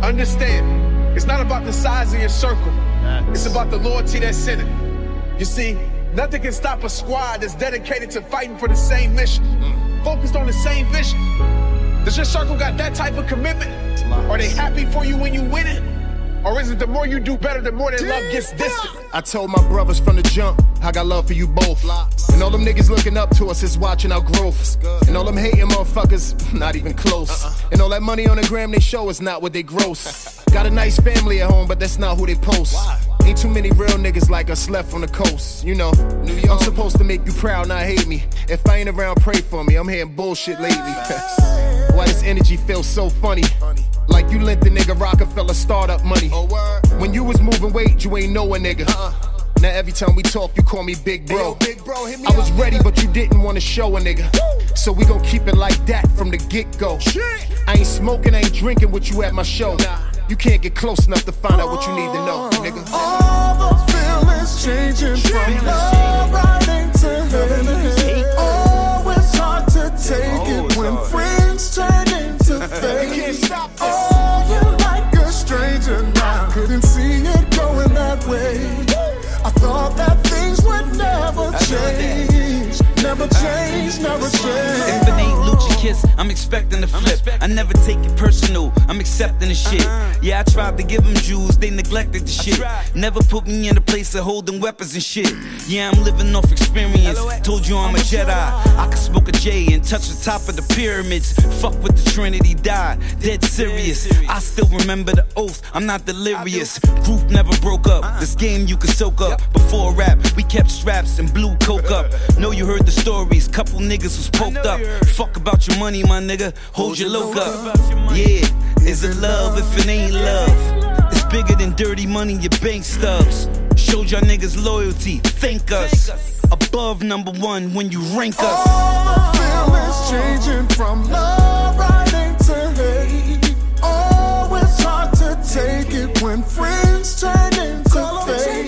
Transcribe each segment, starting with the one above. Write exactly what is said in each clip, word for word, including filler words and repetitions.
Understand, it's not about the size of your circle. It's about the loyalty that's in it. You see, nothing can stop a squad that's dedicated to fighting for the same mission, focused on the same vision. Does your circle got that type of commitment? Are they happy for you when you win it? Or is it the more you do better, the more their love gets distant? I told my brothers from the jump, I got love for you both. And all them niggas looking up to us is watching our growth. And all them hating motherfuckers, not even close. And all that money on the gram they show is not what they gross. Got a nice family at home, but that's not who they post. Ain't too many real niggas like us left on the coast. You know, New York. I'm supposed to make you proud, not hate me. If I ain't around, pray for me. I'm hearing bullshit lately. Why this energy feels so funny? Like you lent the nigga Rockefeller startup money. When you was moving weight, you ain't know a nigga. Now every time we talk, you call me big bro. I was ready, but you didn't want to show a nigga. So we gon' keep it like that from the get-go. I ain't smoking, I ain't drinking with you at my show. You can't get close enough to find out what you need to know, nigga. All the feelings changing from love right into hate. Oh, it's hard to take it when friends turn into fake. Oh, you're like a stranger now. Couldn't see it going that way. I thought that things would never change. Never change, never change. If it ain't Lucci Kiss, I'm expecting to flip. I never take it personal, I'm accepting the shit. Yeah, I tried to give them jewels, they neglected the shit. Never put me in a place of holding weapons and shit. Yeah, I'm living off experience. Told you I'm a Jedi. I can smoke a J and touch the top of the pyramids. Fuck with the Trinity, die, dead serious. I still remember the oath, I'm not delirious. Group never broke up, this game you can soak up. Before rap, we kept straps and blew coke up. Know you heard the stories, couple niggas was poked up. Fuck about your money, my nigga, hold your loc up. Yeah, is it love if it ain't love? It's bigger than dirty money, your bank stubs. Showed y'all niggas loyalty, thank us. Above number one when you rank us. All the feelings changing from love right into hate. Oh, it's hard to take it when friends turn into fake.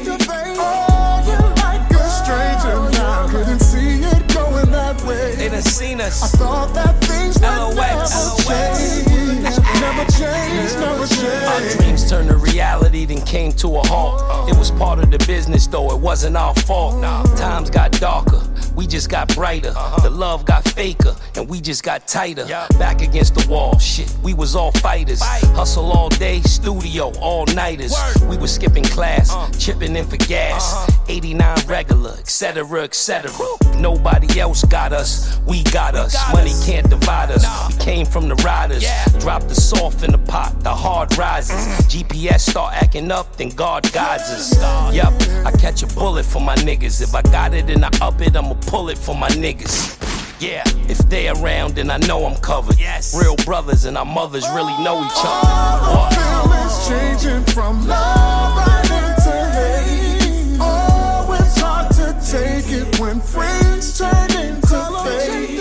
Oh, you're like a stranger now. Couldn't see it going that way. They done seen us. I thought that things would L O X, never change. Never change, never change. Our dreams turned to reality, then came to a halt. It was part of the business, though it wasn't our fault. Times got darker, we just got brighter. The love got faker, and we just got tighter. Back against the wall, shit, we was all fighters. Hustle all day, studio, all-nighters. We was skipping class, chipping in for gas. eighty-nine regular, et cetera, et cetera. Nobody else got us, we got us. Money can't divide us, we came from the riders. Drop the soft in the pot, the hard rises. G P S start acting up, then God guides us. Yup, I catch a bullet for my niggas. If I got it and I up it, I'ma pull it for my niggas. Yeah, if they around, then I know I'm covered. Real brothers and our mothers really know each other. All the feelings changing from love right into hate. Oh, it's hard to take it when friends turn into fake.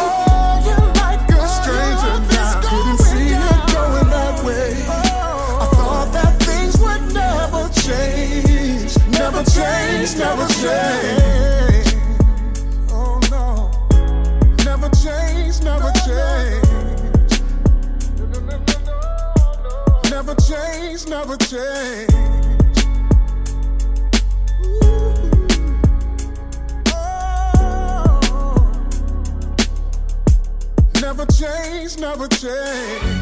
Oh, you're like a stranger now. Couldn't see it going that way. I thought that things would never change. Never change, never change. Oh no. Never change, never change. Never change, never change. Never change, never change.